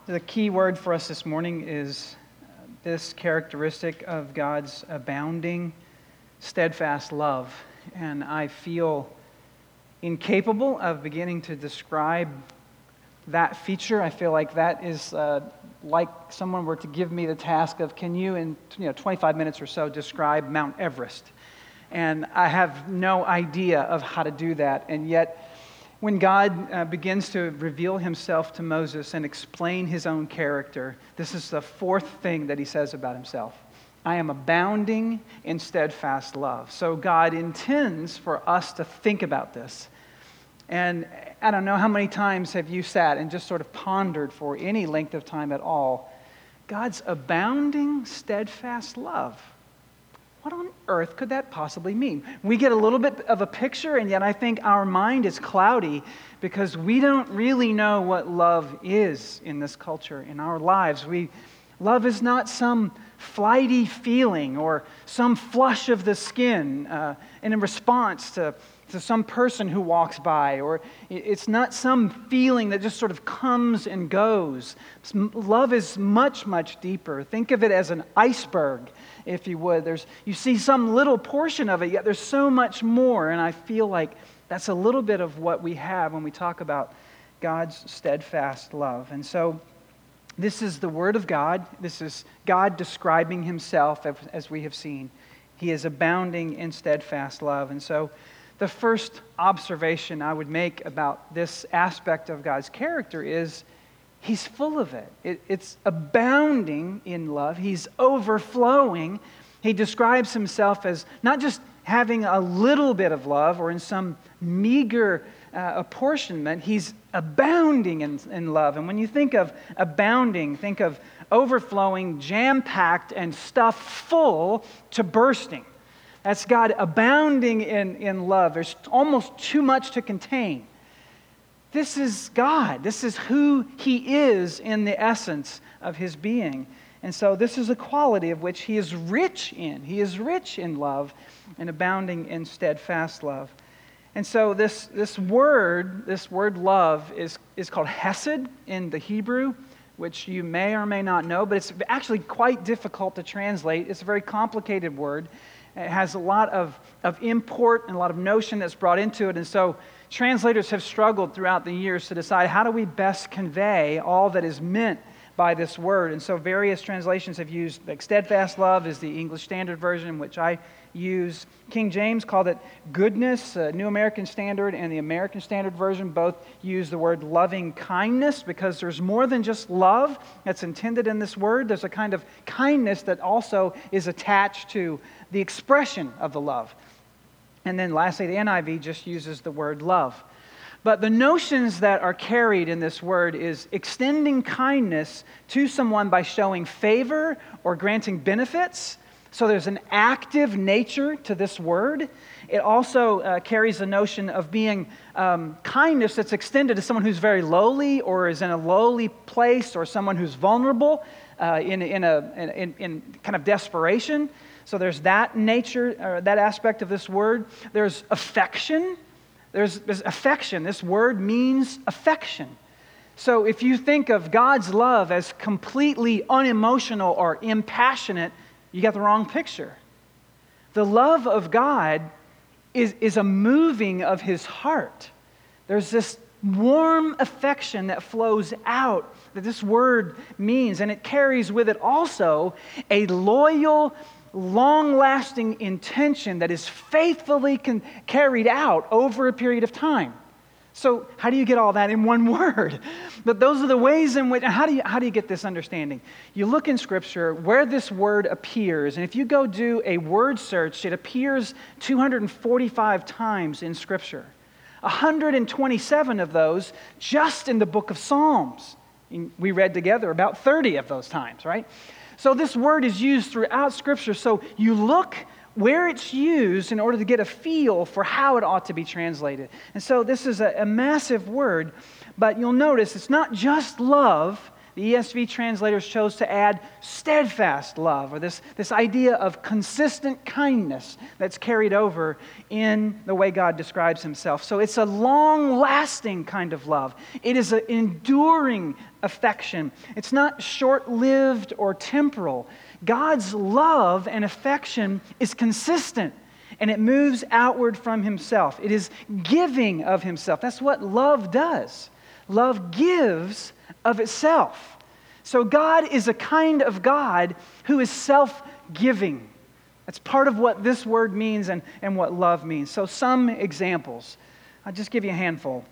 The key word for us this morning is this characteristic of God's abounding, steadfast love. And I feel incapable of beginning to describe that feature. I feel like that is like someone were to give me the task of, can you in 25 minutes or so describe Mount Everest? And I have no idea of how to do that. And yet, when God begins to reveal himself to Moses and explain his own character, this is the fourth thing that he says about himself. I am abounding in steadfast love. So God intends for us to think about this. And I don't know how many times have you sat and just sort of pondered for any length of time at all, God's abounding steadfast love. What on earth could that possibly mean? We get a little bit of a picture, and yet I think our mind is cloudy because we don't really know what love is in this culture, in our lives. Love is not some flighty feeling or some flush of the skin in response to some person who walks by, or it's not some feeling that just sort of comes and goes. Love is much, much deeper. Think of it as an iceberg, if you would. You see some little portion of it, yet there's so much more, and I feel like that's a little bit of what we have when we talk about God's steadfast love. And so this is the Word of God. This is God describing himself as we have seen. He is abounding in steadfast love. And so the first observation I would make about this aspect of God's character is he's full of it. It's abounding in love. He's overflowing. He describes himself as not just having a little bit of love or in some meager apportionment. He's abounding in love. And when you think of abounding, think of overflowing, jam-packed, and stuffed full to bursting. That's God abounding in love. There's almost too much to contain. This is God. This is who he is in the essence of his being. And so this is a quality of which he is rich in. He is rich in love and abounding in steadfast love. And so this word love is called hesed in the Hebrew, which you may or may not know, but it's actually quite difficult to translate. It's a very complicated word. It has a lot of import and a lot of notion that's brought into it. And so translators have struggled throughout the years to decide how do we best convey all that is meant by this word. And so various translations have used, like steadfast love is the English Standard Version, which I use. King James called it goodness. New American Standard and the American Standard Version both use the word loving kindness because there's more than just love that's intended in this word. There's a kind of kindness that also is attached to the expression of the love. And then lastly, the NIV just uses the word love. But the notions that are carried in this word is extending kindness to someone by showing favor or granting benefits. So there's an active nature to this word. It also carries the notion of being kindness that's extended to someone who's very lowly or is in a lowly place or someone who's vulnerable in kind of desperation. So there's that nature, or that aspect of this word. There's affection. There's affection. This word means affection. So if you think of God's love as completely unemotional or impassionate, you got the wrong picture. The love of God is a moving of his heart. There's this warm affection that flows out that this word means, and it carries with it also a loyal, long-lasting intention that is faithfully carried out over a period of time. So how do you get all that in one word? But those are the ways in which, how do you get this understanding? You look in Scripture where this word appears, and if you go do a word search, it appears 245 times in Scripture. 127 of those just in the book of Psalms. We read together about 30 of those times, right? So this word is used throughout Scripture. So you look where it's used in order to get a feel for how it ought to be translated. And so this is a massive word, but you'll notice it's not just love The ESV translators chose to add steadfast love, or this idea of consistent kindness that's carried over in the way God describes himself. So it's a long-lasting kind of love. It is an enduring affection. It's not short-lived or temporal. God's love and affection is consistent, and it moves outward from himself. It is giving of himself. That's what love does. Love gives of itself. So God is a kind of God who is self-giving. That's part of what this word means and what love means. So some examples. I'll just give you a handful.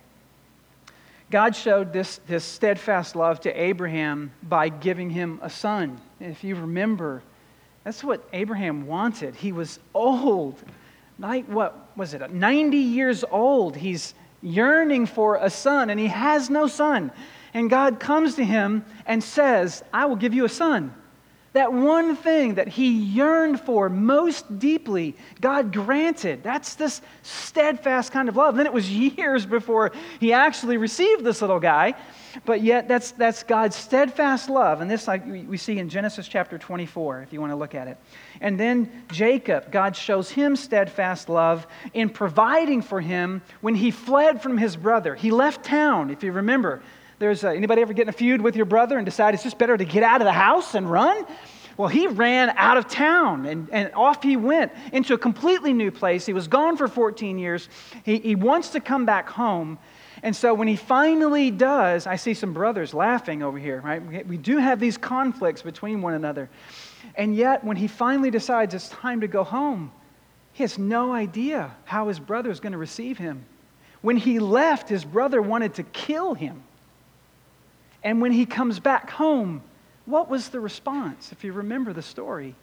God showed this steadfast love to Abraham by giving him a son. If you remember, that's what Abraham wanted. He was old. Like, what was it? 90 years old. He's yearning for a son, and he has no son. And God comes to him and says, I will give you a son. That one thing that he yearned for most deeply, God granted. That's this steadfast kind of love. Then it was years before he actually received this little guy, but yet that's God's steadfast love. And this we see in Genesis chapter 24, if you want to look at it. And then Jacob, God shows him steadfast love in providing for him when he fled from his brother. He left town, if you remember. There's anybody ever get in a feud with your brother and decide it's just better to get out of the house and run? Well, he ran out of town and off he went into a completely new place. He was gone for 14 years. He wants to come back home. And so when he finally does, I see some brothers laughing over here, right? We do have these conflicts between one another. And yet when he finally decides it's time to go home, he has no idea how his brother is going to receive him. When he left, his brother wanted to kill him. And when he comes back home, what was the response, if you remember the story?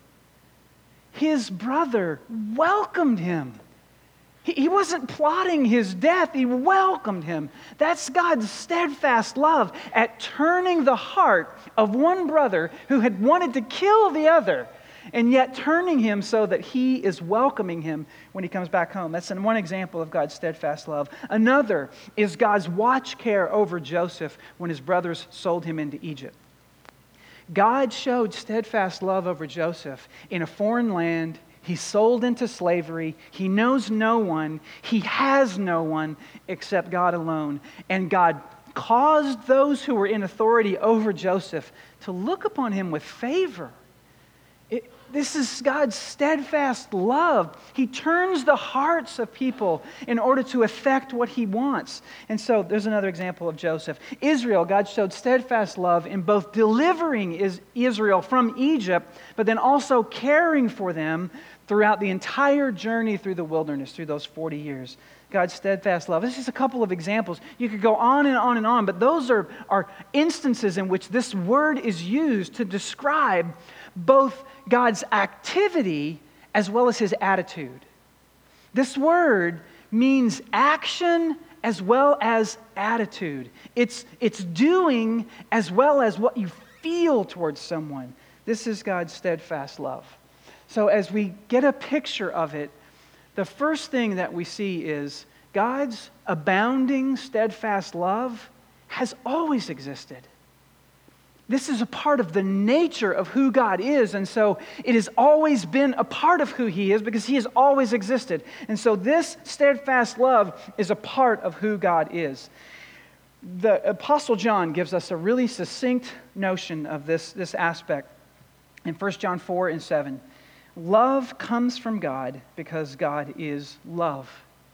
His brother welcomed him. He wasn't plotting his death. He welcomed him. That's God's steadfast love at turning the heart of one brother who had wanted to kill the other, and yet turning him so that he is welcoming him when he comes back home. That's one example of God's steadfast love. Another is God's watch care over Joseph when his brothers sold him into Egypt. God showed steadfast love over Joseph in a foreign land. He's sold into slavery. He knows no one. He has no one except God alone. And God caused those who were in authority over Joseph to look upon him with favor. This is God's steadfast love. He turns the hearts of people in order to effect what he wants. And so there's another example of Joseph. Israel, God showed steadfast love in both delivering Israel from Egypt, but then also caring for them throughout the entire journey through the wilderness, through those 40 years. God's steadfast love. This is a couple of examples. You could go on and on and on, but those are instances in which this word is used to describe both God's activity as well as his attitude. This word means action as well as attitude. It's doing as well as what you feel towards someone. This is God's steadfast love. So as we get a picture of it, the first thing that we see is God's abounding, steadfast love has always existed. This is a part of the nature of who God is, and so it has always been a part of who he is because he has always existed. And so this steadfast love is a part of who God is. The Apostle John gives us a really succinct notion of this aspect in 1 John 4:7. Love comes from God because God is love.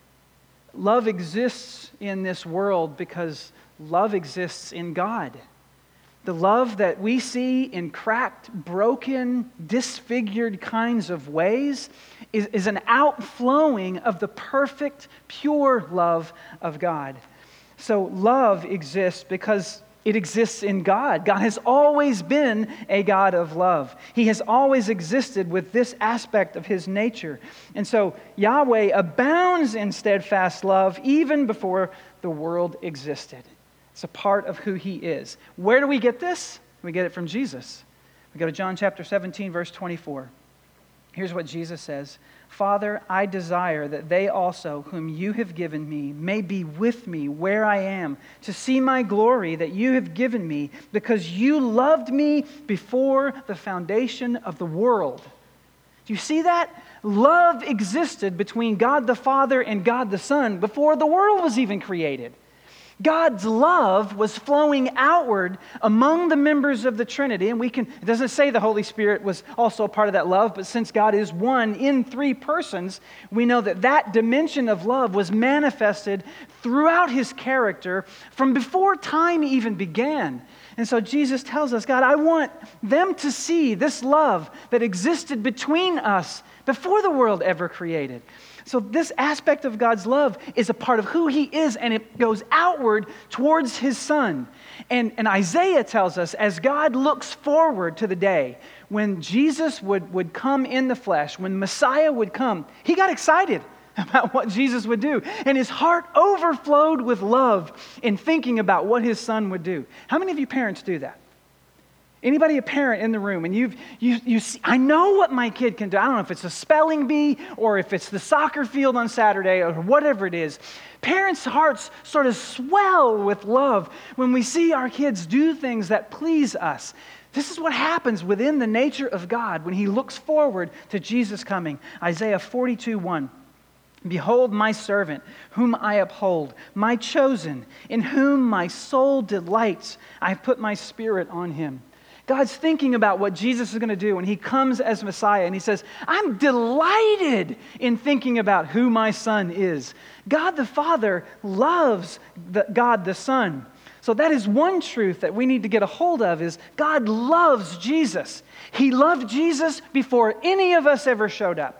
Love exists in this world because love exists in God. The love that we see in cracked, broken, disfigured kinds of ways is an outflowing of the perfect, pure love of God. So love exists because it exists in God. God has always been a God of love. He has always existed with this aspect of his nature. And so Yahweh abounds in steadfast love even before the world existed. It's a part of who he is. Where do we get this? We get it from Jesus. We go to John chapter 17, verse 24. Here's what Jesus says. Father, I desire that they also, whom you have given me, may be with me where I am, to see my glory that you have given me, because you loved me before the foundation of the world. Do you see that? Love existed between God the Father and God the Son before the world was even created. God's love was flowing outward among the members of the Trinity. And it doesn't say the Holy Spirit was also a part of that love, but since God is one in three persons, we know that that dimension of love was manifested throughout his character from before time even began. And so Jesus tells us, God, I want them to see this love that existed between us before the world ever created. So this aspect of God's love is a part of who he is, and it goes outward towards his Son. And Isaiah tells us, as God looks forward to the day when Jesus would come in the flesh, when Messiah would come, he got excited about what Jesus would do. And his heart overflowed with love in thinking about what his Son would do. How many of you parents do that? Anybody a parent in the room, and you see, I know what my kid can do. I don't know if it's a spelling bee or if it's the soccer field on Saturday or whatever it is. Parents' hearts sort of swell with love when we see our kids do things that please us. This is what happens within the nature of God when he looks forward to Jesus coming. Isaiah 42:1. Behold my servant, whom I uphold, my chosen, in whom my soul delights. I have put my spirit on him. God's thinking about what Jesus is going to do when he comes as Messiah, and he says, I'm delighted in thinking about who my Son is. God the Father loves God the Son. So that is one truth that we need to get a hold of, is God loves Jesus. He loved Jesus before any of us ever showed up.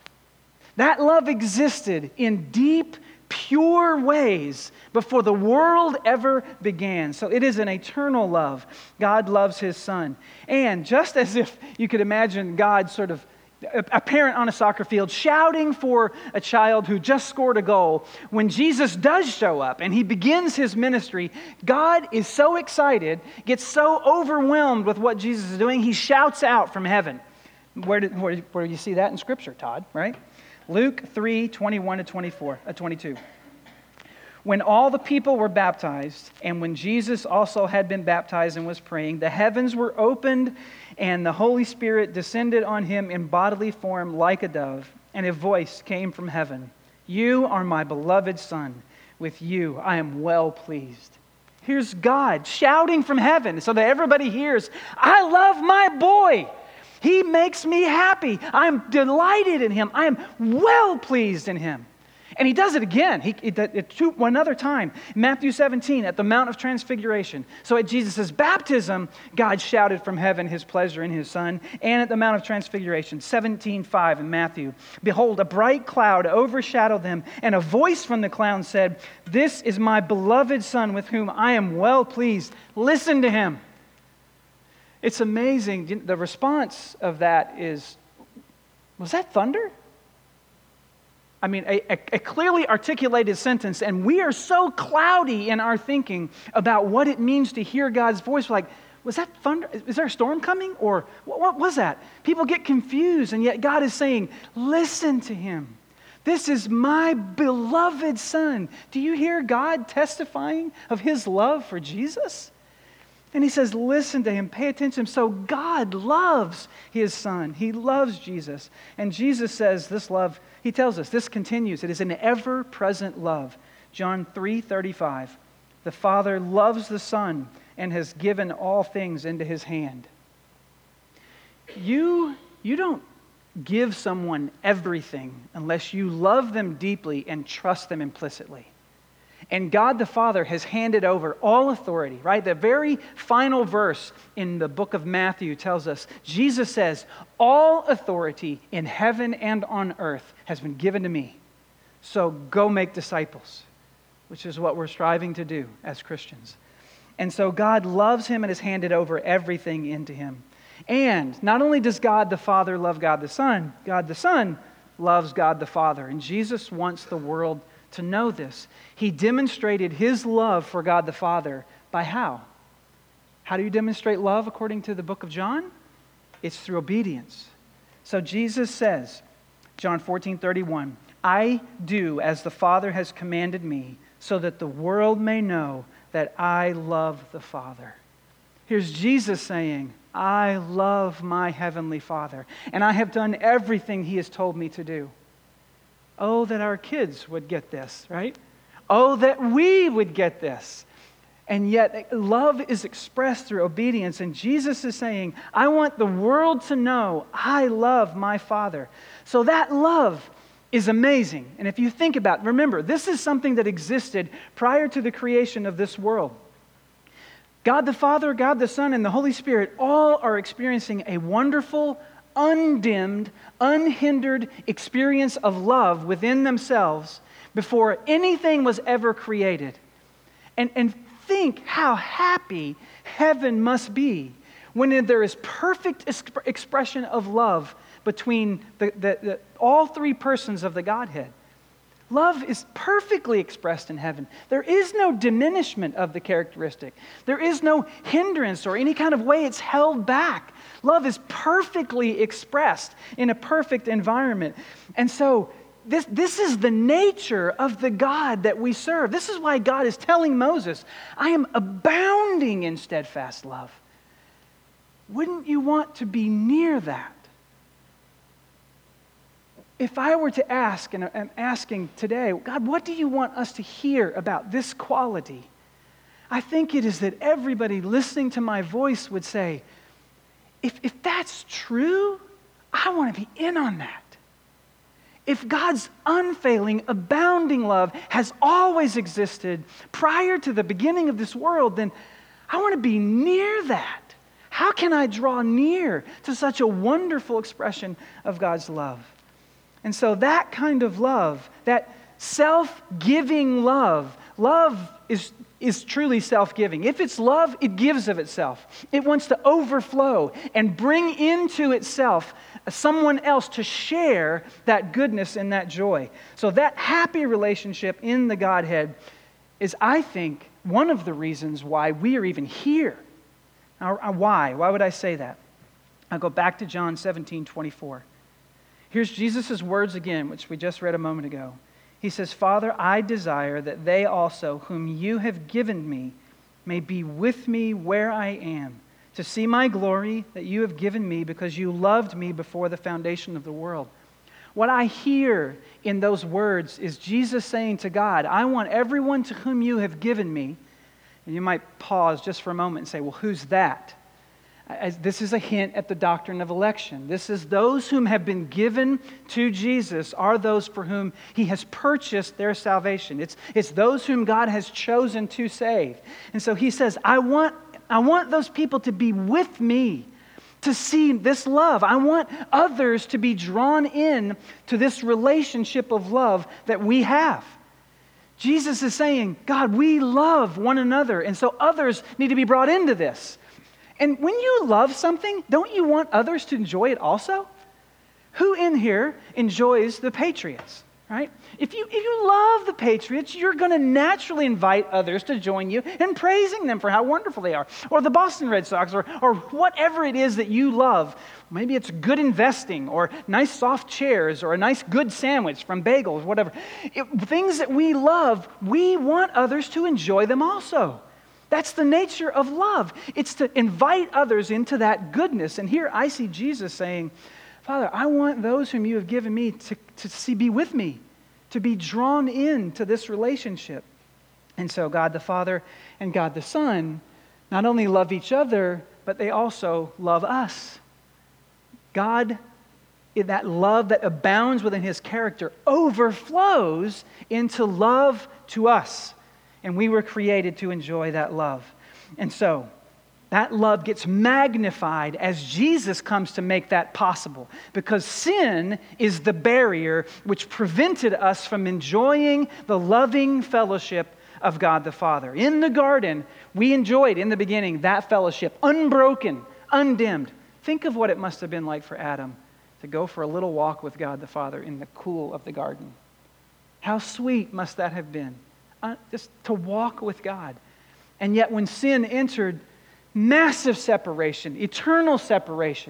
That love existed in deep, pure ways before the world ever began. So it is an eternal love. God loves his Son. And just as if you could imagine God sort of, a parent on a soccer field shouting for a child who just scored a goal, when Jesus does show up and he begins his ministry, God is so excited, gets so overwhelmed with what Jesus is doing, he shouts out from heaven. Where do you see that in Scripture, Todd, right? Luke 3:21-22. When all the people were baptized, and when Jesus also had been baptized and was praying, the heavens were opened, and the Holy Spirit descended on him in bodily form like a dove, and a voice came from heaven. You are my beloved Son. With you I am well pleased. Here's God shouting from heaven so that everybody hears, I love my boy. He makes me happy. I'm delighted in him. I am well pleased in him. And he does it again. One other time. Matthew 17 at the Mount of Transfiguration. So at Jesus' baptism, God shouted from heaven his pleasure in his Son. And at the Mount of Transfiguration, 17:5 in Matthew. Behold, a bright cloud overshadowed them, and a voice from the cloud said, This is my beloved Son with whom I am well pleased. Listen to him. It's amazing. The response of that is, was that thunder? I mean, a clearly articulated sentence, and we are so cloudy in our thinking about what it means to hear God's voice. We're like, was that thunder? Is there a storm coming? Or what was that? People get confused, and yet God is saying, listen to him. This is my beloved Son. Do you hear God testifying of his love for Jesus? And he says, listen to him, pay attention. So God loves his Son. He loves Jesus. And Jesus says this love, he tells us, this continues. It is an ever-present love. John 3:35. The Father loves the Son and has given all things into his hand. You don't give someone everything unless you love them deeply and trust them implicitly. And God the Father has handed over all authority, right? The very final verse in the book of Matthew tells us, Jesus says, all authority in heaven and on earth has been given to me. So go make disciples, which is what we're striving to do as Christians. And so God loves him and has handed over everything into him. And not only does God the Father love God the Son loves God the Father. And Jesus wants the world to know this. He demonstrated his love for God the Father by how? How do you demonstrate love according to the book of John? It's through obedience. So Jesus says, John 14:31. I do as the Father has commanded me, so that the world may know that I love the Father. Here's Jesus saying, I love my heavenly Father, and I have done everything He has told me to do. Oh, that our kids would get this, right? Oh, that we would get this. And yet, love is expressed through obedience. And Jesus is saying, I want the world to know I love my Father. So that love is amazing. And if you think about it, remember, this is something that existed prior to the creation of this world. God the Father, God the Son, and the Holy Spirit all are experiencing a wonderful, undimmed, unhindered experience of love within themselves before anything was ever created. And think how happy heaven must be when there is perfect expression of love between all three persons of the Godhead. Love is perfectly expressed in heaven. There is no diminishment of the characteristic. There is no hindrance or any kind of way it's held back. Love is perfectly expressed in a perfect environment. And so this is the nature of the God that we serve. This is why God is telling Moses, I am abounding in steadfast love. Wouldn't you want to be near that? If I were to ask, and I'm asking today, God, what do you want us to hear about this quality? I think it is that everybody listening to my voice would say, if that's true, I want to be in on that. If God's unfailing, abounding love has always existed prior to the beginning of this world, then I want to be near that. How can I draw near to such a wonderful expression of God's love? And so that kind of love, that self-giving love is truly self-giving. If it's love, it gives of itself. It wants to overflow and bring into itself someone else to share that goodness and that joy. So that happy relationship in the Godhead is, I think, one of the reasons why we are even here. Now, why? Why would I say that? I'll go back to John 17:24. Here's Jesus' words again, which we just read a moment ago. He says, Father, I desire that they also, whom you have given me, may be with me where I am, to see my glory that you have given me because you loved me before the foundation of the world. What I hear in those words is Jesus saying to God, I want everyone to whom you have given me, and you might pause just for a moment and say, well, who's that? This is a hint at the doctrine of election. This is those whom have been given to Jesus are those for whom He has purchased their salvation. It's those whom God has chosen to save. And so He says, I want those people to be with me, to see this love. I want others to be drawn in to this relationship of love that we have. Jesus is saying, God, we love one another, and so others need to be brought into this. And when you love something, don't you want others to enjoy it also? Who in here enjoys the Patriots, right? If you love the Patriots, you're going to naturally invite others to join you in praising them for how wonderful they are. Or the Boston Red Sox, or whatever it is that you love. Maybe it's good investing, or nice soft chairs, or a nice good sandwich from Bagels, whatever. Things that we love, we want others to enjoy them also. That's the nature of love. It's to invite others into that goodness. And here I see Jesus saying, Father, I want those whom you have given me to be with me, to be drawn into this relationship. And so God the Father and God the Son not only love each other, but they also love us. God, in that love that abounds within His character, overflows into love to us. And we were created to enjoy that love. And so, that love gets magnified as Jesus comes to make that possible. Because sin is the barrier which prevented us from enjoying the loving fellowship of God the Father. In the garden, we enjoyed in the beginning that fellowship, unbroken, undimmed. Think of what it must have been like for Adam to go for a little walk with God the Father in the cool of the garden. How sweet must that have been? Just to walk with God. And yet when sin entered, massive separation, eternal separation.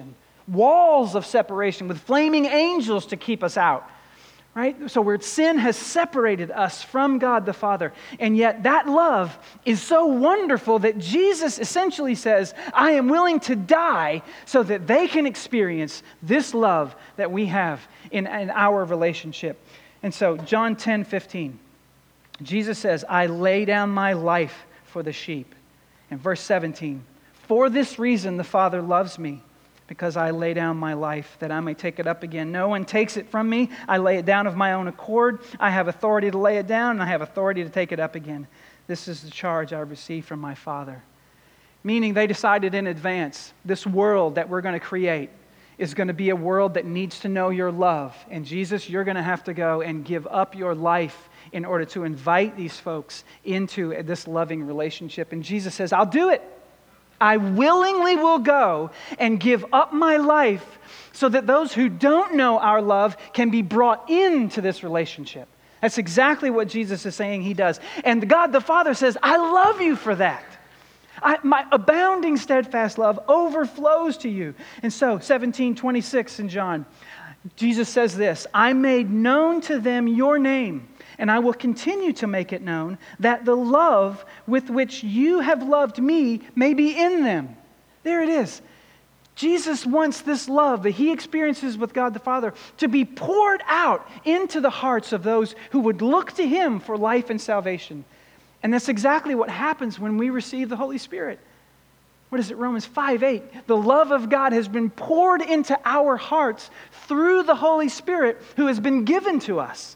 walls of separation with flaming angels to keep us out. Right? So where sin has separated us from God the Father. And yet that love is so wonderful that Jesus essentially says, I am willing to die so that they can experience this love that we have in our relationship. And so John 10:15, Jesus says, I lay down my life for the sheep. And verse 17, for this reason the Father loves me, because I lay down my life that I may take it up again. No one takes it from me. I lay it down of my own accord. I have authority to lay it down, and I have authority to take it up again. This is the charge I received from my Father. Meaning they decided in advance, this world that we're going to create is going to be a world that needs to know your love. And Jesus, you're going to have to go and give up your life in order to invite these folks into this loving relationship. And Jesus says, I'll do it. I willingly will go and give up my life so that those who don't know our love can be brought into this relationship. That's exactly what Jesus is saying he does. And God the Father says, I love you for that. My abounding steadfast love overflows to you. And so, 17:26 in John, Jesus says this, I made known to them your name, and I will continue to make it known, that the love with which you have loved me may be in them. There it is. Jesus wants this love that he experiences with God the Father to be poured out into the hearts of those who would look to him for life and salvation. And that's exactly what happens when we receive the Holy Spirit. What is it? Romans 5:8. The love of God has been poured into our hearts through the Holy Spirit who has been given to us.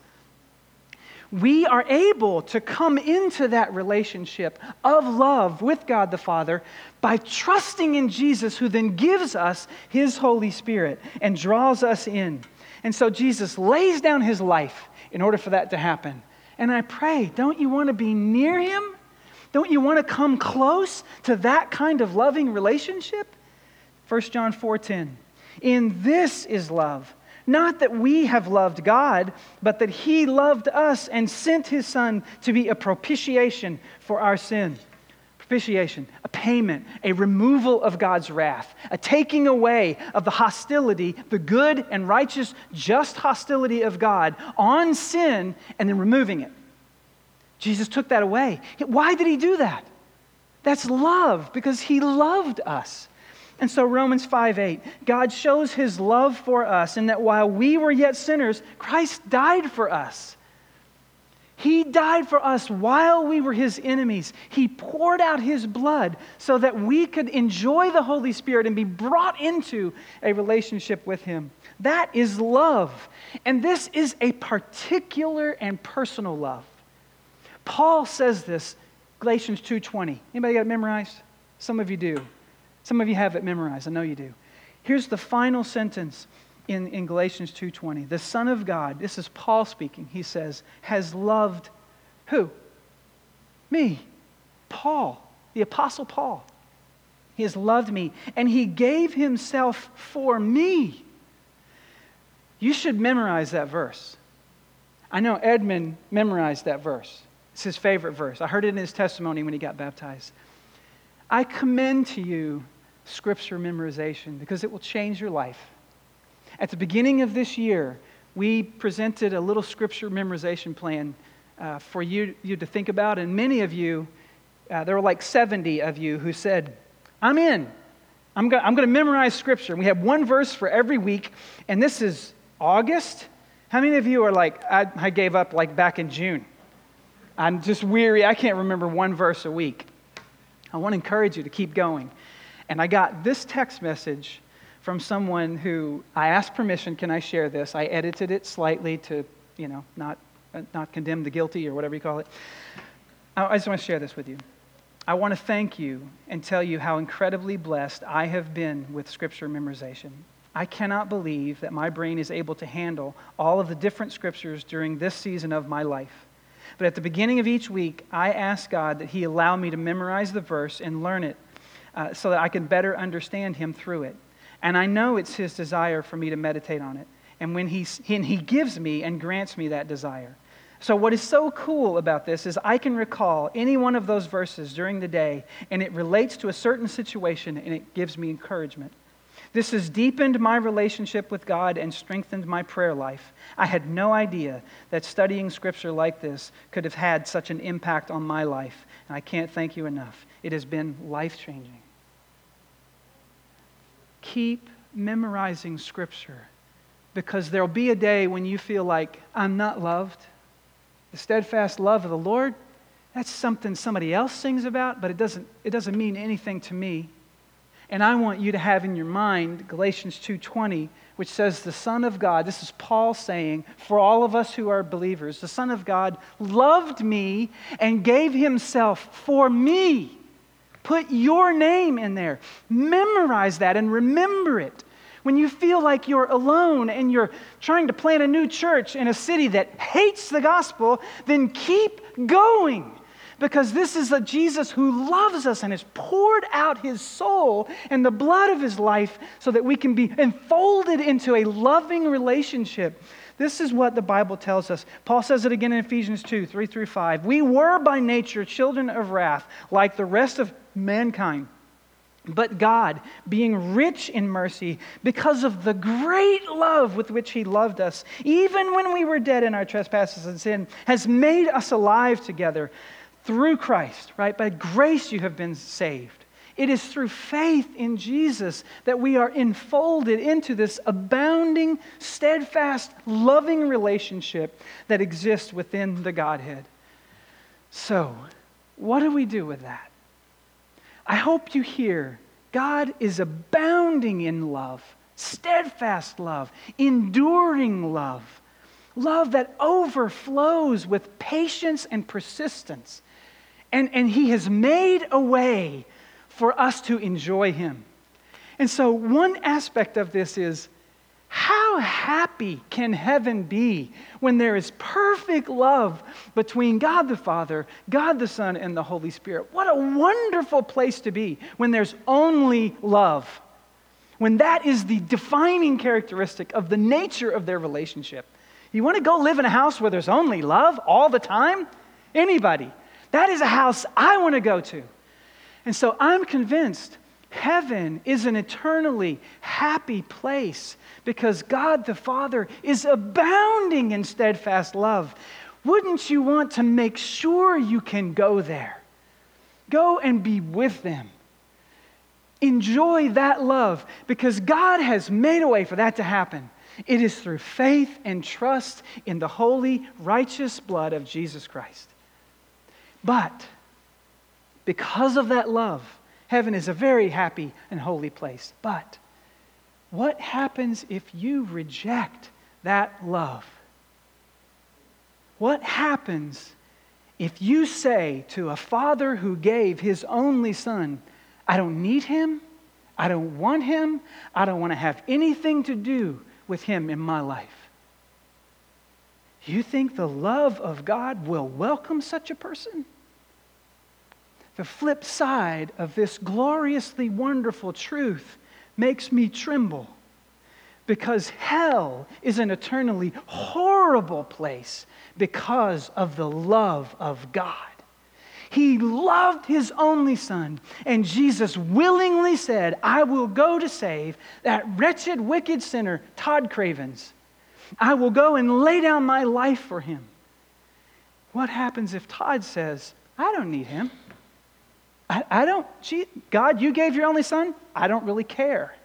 We are able to come into that relationship of love with God the Father by trusting in Jesus, who then gives us his Holy Spirit and draws us in. And so Jesus lays down his life in order for that to happen. And I pray, don't you want to be near him? Don't you want to come close to that kind of loving relationship? 1 John 4:10. In this is love. Not that we have loved God, but that he loved us and sent his Son to be a propitiation for our sin. Propitiation, a payment, a removal of God's wrath, a taking away of the hostility, the good and righteous, just hostility of God on sin, and then removing it. Jesus took that away. Why did he do that? That's love, because he loved us. And so Romans 5:8, God shows his love for us in that while we were yet sinners, Christ died for us. He died for us while we were his enemies. He poured out his blood so that we could enjoy the Holy Spirit and be brought into a relationship with him. That is love. And this is a particular and personal love. Paul says this, Galatians 2:20. Anybody got it memorized? Some of you do. Some of you have it memorized. I know you do. Here's the final sentence in Galatians 2:20. The Son of God, this is Paul speaking, he says, has loved who? Me. Paul, the Apostle Paul. He has loved me, and he gave himself for me. You should memorize that verse. I know Edmund memorized that verse. It's his favorite verse. I heard it in his testimony when he got baptized. I commend to you Scripture memorization because it will change your life. At the beginning of this year, we presented a little Scripture memorization plan for you to think about, and many of you, there were like 70 of you who said, I'm in. I'm going to memorize Scripture. And we have one verse for every week, and this is August. How many of you are like, I gave up like back in June? I'm just weary. I can't remember one verse a week. I want to encourage you to keep going. And I got this text message from someone who I asked permission, can I share this? I edited it slightly to, not condemn the guilty or whatever you call it. I just want to share this with you. I want to thank you and tell you how incredibly blessed I have been with Scripture memorization. I cannot believe that my brain is able to handle all of the different Scriptures during this season of my life. But at the beginning of each week, I ask God that he allow me to memorize the verse and learn it so that I can better understand him through it. And I know it's his desire for me to meditate on it. And when he gives me and grants me that desire. So what is so cool about this is I can recall any one of those verses during the day, and it relates to a certain situation, and it gives me encouragement. This has deepened my relationship with God and strengthened my prayer life. I had no idea that studying Scripture like this could have had such an impact on my life, and I can't thank you enough. It has been life-changing. Keep memorizing Scripture, because there'll be a day when you feel like, I'm not loved. The steadfast love of the Lord, that's something somebody else sings about, but it doesn't mean anything to me. And I want you to have in your mind Galatians 2:20, which says the Son of God, this is Paul saying, for all of us who are believers, the Son of God loved me and gave himself for me. Put your name in there. Memorize that and remember it. When you feel like you're alone and you're trying to plant a new church in a city that hates the gospel, then keep going. Because this is a Jesus who loves us and has poured out his soul and the blood of his life so that we can be enfolded into a loving relationship. This is what the Bible tells us. Paul says it again in Ephesians 2:3-5. We were by nature children of wrath, like the rest of mankind. But God, being rich in mercy, because of the great love with which he loved us, even when we were dead in our trespasses and sin, has made us alive together through Christ, right? By grace you have been saved. It is through faith in Jesus that we are enfolded into this abounding, steadfast, loving relationship that exists within the Godhead. So, what do we do with that? I hope you hear God is abounding in love, steadfast love, enduring love, love that overflows with patience and persistence. And he has made a way for us to enjoy him. And so one aspect of this is, how happy can heaven be when there is perfect love between God the Father, God the Son, and the Holy Spirit? What a wonderful place to be when there's only love. When that is the defining characteristic of the nature of their relationship. You want to go live in a house where there's only love all the time? Anybody? That is a house I want to go to. And so I'm convinced heaven is an eternally happy place because God the Father is abounding in steadfast love. Wouldn't you want to make sure you can go there? Go and be with them. Enjoy that love because God has made a way for that to happen. It is through faith and trust in the holy, righteous blood of Jesus Christ. But because of that love, heaven is a very happy and holy place. But what happens if you reject that love? What happens if you say to a father who gave his only son, I don't need him, I don't want him, I don't want to have anything to do with him in my life? You think the love of God will welcome such a person? The flip side of this gloriously wonderful truth makes me tremble because hell is an eternally horrible place because of the love of God. He loved his only son, and Jesus willingly said, I will go to save that wretched, wicked sinner, Todd Cravens. I will go and lay down my life for him. What happens if Todd says, I don't need him? God, you gave your only son? I don't really care.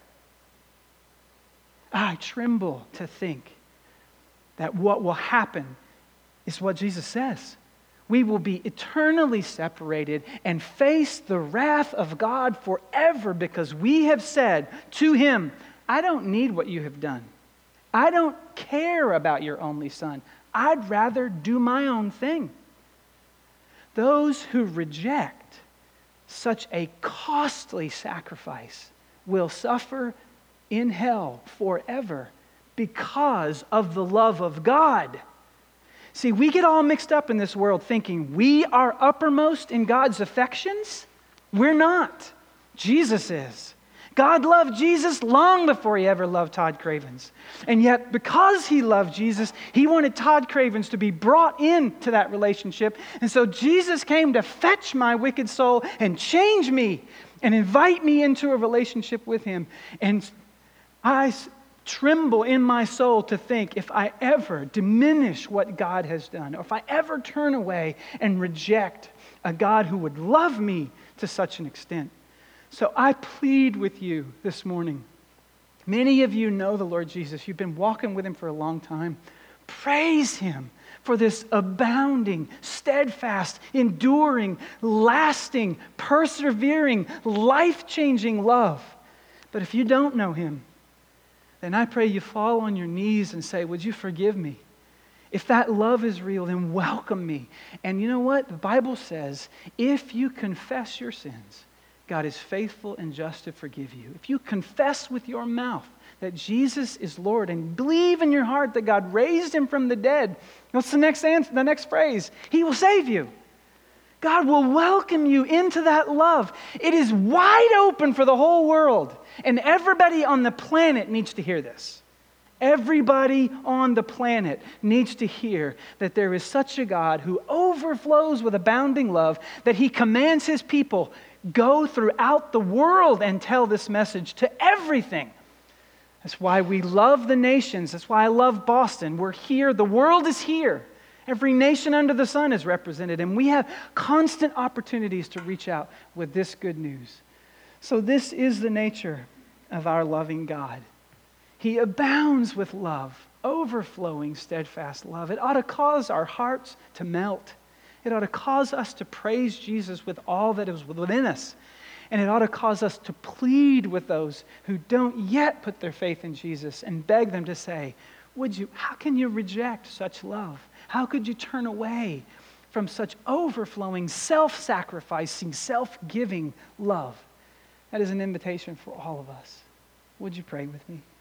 I tremble to think that what will happen is what Jesus says. We will be eternally separated and face the wrath of God forever because we have said to him, I don't need what you have done. I don't care about your only son. I'd rather do my own thing. Those who reject such a costly sacrifice will suffer in hell forever because of the love of God. See, we get all mixed up in this world thinking we are uppermost in God's affections. We're not. Jesus is. God loved Jesus long before he ever loved Todd Cravens. And yet, because he loved Jesus, he wanted Todd Cravens to be brought into that relationship. And so Jesus came to fetch my wicked soul and change me and invite me into a relationship with him. And I tremble in my soul to think, if I ever diminish what God has done, or if I ever turn away and reject a God who would love me to such an extent. So I plead with you this morning. Many of you know the Lord Jesus. You've been walking with him for a long time. Praise him for this abounding, steadfast, enduring, lasting, persevering, life-changing love. But if you don't know him, then I pray you fall on your knees and say, would you forgive me? If that love is real, then welcome me. And you know what? The Bible says, if you confess your sins, God is faithful and just to forgive you. If you confess with your mouth that Jesus is Lord and believe in your heart that God raised him from the dead, what's the next answer, the next phrase? He will save you. God will welcome you into that love. It is wide open for the whole world. And everybody on the planet needs to hear this. Everybody on the planet needs to hear that there is such a God who overflows with abounding love that he commands his people, go throughout the world and tell this message to everything. That's why we love the nations. That's why I love Boston. We're here. The world is here. Every nation under the sun is represented, and we have constant opportunities to reach out with this good news. So this is the nature of our loving God. He abounds with love, overflowing, steadfast love. It ought to cause our hearts to melt. It ought to cause us to praise Jesus with all that is within us. And it ought to cause us to plead with those who don't yet put their faith in Jesus and beg them to say, how can you reject such love? How could you turn away from such overflowing, self-sacrificing, self-giving love? That is an invitation for all of us. Would you pray with me?